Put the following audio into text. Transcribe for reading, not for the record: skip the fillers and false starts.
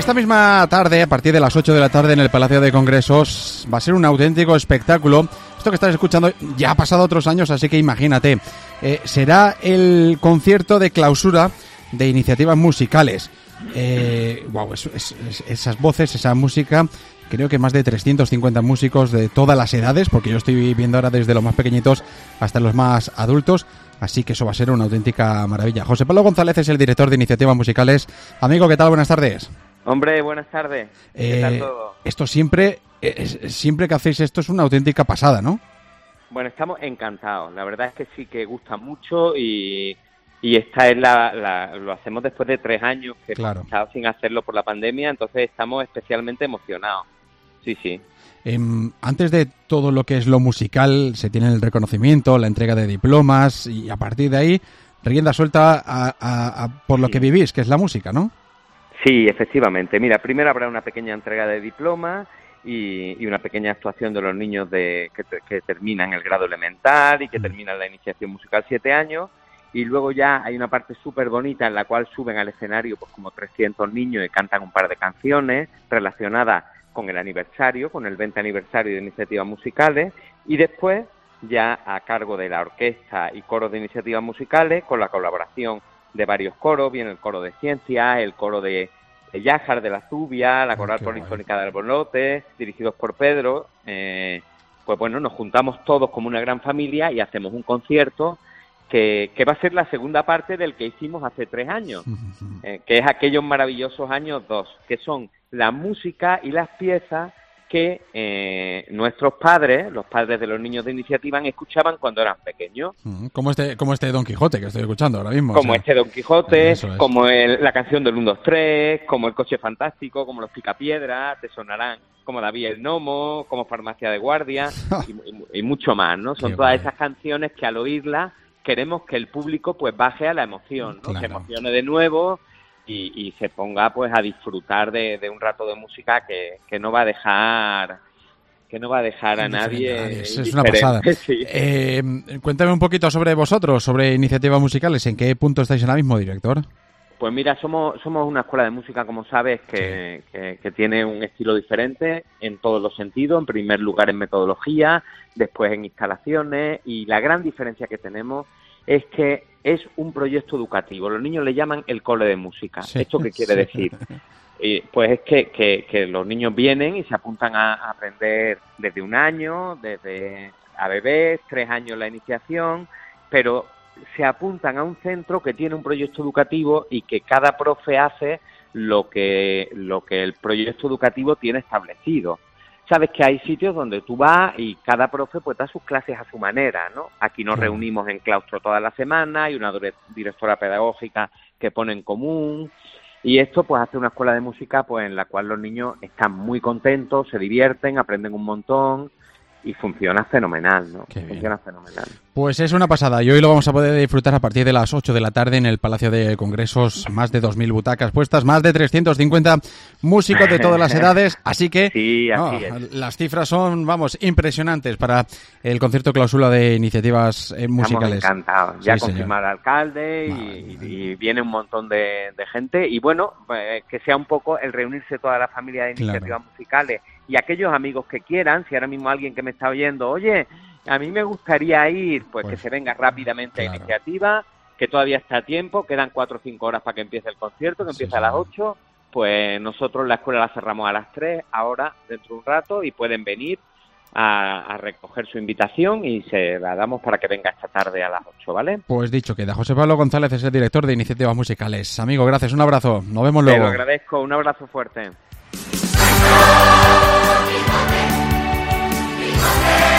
esta misma tarde, a partir de las 8 de la tarde en el Palacio de Congresos, va a ser un auténtico espectáculo. Esto que estás escuchando ya ha pasado otros años, así que imagínate. Será el concierto de clausura de iniciativas musicales. Esas voces, esa música, creo que más de 350 músicos de todas las edades, porque yo estoy viendo ahora desde los más pequeñitos hasta los más adultos, así que eso va a ser una auténtica maravilla. José Pablo González es el director de iniciativas musicales. Amigo, ¿qué tal? Buenas tardes. Hombre, buenas tardes. ¿Qué tal todo? Esto siempre que hacéis esto es una auténtica pasada, ¿no? Bueno, estamos encantados. La verdad es que sí que gusta mucho y esta es lo hacemos después de 3 años que hemos estado sin hacerlo por la pandemia, entonces estamos especialmente emocionados. Sí. Antes de todo lo que es lo musical, se tiene el reconocimiento, la entrega de diplomas y a partir de ahí, rienda suelta por lo que vivís, que es la música, ¿no? Sí, efectivamente. Mira, primero habrá una pequeña entrega de diplomas y una pequeña actuación de los niños que terminan el grado elemental y que terminan la iniciación musical 7 años. Y luego ya hay una parte súper bonita en la cual suben al escenario pues como 300 niños y cantan un par de canciones relacionadas con el aniversario, con el 20 aniversario de iniciativas musicales, y después ya a cargo de la orquesta y coros de iniciativas musicales, con la colaboración de varios coros, viene el coro de ciencias, el coro de Yájar de la Zubia, la coral polifónica de Albolote, dirigidos por Pedro. Pues bueno, nos juntamos todos como una gran familia y hacemos un concierto que va a ser la segunda parte del que hicimos hace 3 años, que es aquellos maravillosos años 2, que son la música y las piezas que nuestros padres, los padres de los niños de iniciativa, escuchaban cuando eran pequeños. Como este Don Quijote que estoy escuchando ahora mismo. Como este Don Quijote, como la canción del 1, 2, 3, como el Coche Fantástico, como los Picapiedras, te sonarán, como David el Gnomo, como Farmacia de Guardia y mucho más, ¿no? Son todas esas canciones que al oírlas queremos que el público pues baje a la emoción, ¿no? Se emocione de nuevo y se ponga pues a disfrutar de un rato de música que no va a dejar a nadie. Es una pasada. Sí. Cuéntame un poquito sobre vosotros, sobre iniciativas musicales. ¿En qué punto estáis ahora mismo, director? Pues mira, somos una escuela de música, como sabes, que tiene un estilo diferente en todos los sentidos. En primer lugar en metodología, después en instalaciones, y la gran diferencia que tenemos es que es un proyecto educativo. Los niños le llaman el cole de música. Sí, ¿esto qué quiere decir? Pues es que los niños vienen y se apuntan a aprender desde 1 año, desde a bebés, 3 años la iniciación, pero se apuntan a un centro que tiene un proyecto educativo y que cada profe hace lo que el proyecto educativo tiene establecido. Sabes que hay sitios donde tú vas y cada profe pues da sus clases a su manera, ¿no? Aquí nos reunimos en claustro toda la semana, hay una directora pedagógica que pone en común, y esto pues hace una escuela de música pues en la cual los niños están muy contentos, se divierten, aprenden un montón y funciona fenomenal, ¿no? Funciona fenomenal. Pues es una pasada y hoy lo vamos a poder disfrutar a partir de las 8 de la tarde en el Palacio de Congresos. Más de 2.000 butacas puestas, más de 350 músicos de todas las edades, así que sí, así es. Las cifras son, impresionantes para el concierto clausura de iniciativas musicales. Estamos encantados. Ya confirmar al alcalde y viene un montón de gente y bueno, que sea un poco el reunirse toda la familia de iniciativas musicales y aquellos amigos que quieran, si ahora mismo alguien que me está oyendo, oye, a mí me gustaría ir, pues que se venga rápidamente a iniciativa, que todavía está a tiempo, quedan 4 o 5 horas para que empiece el concierto, que empieza a las 8, pues nosotros la escuela la cerramos a las 3, ahora, dentro de un rato, y pueden venir a recoger su invitación y se la damos para que venga esta tarde a las 8, ¿vale? Pues dicho queda. José Pablo González es el director de iniciativas musicales. Amigo, gracias, un abrazo, nos vemos luego. Te lo agradezco, un abrazo fuerte. Quijote, Quijote.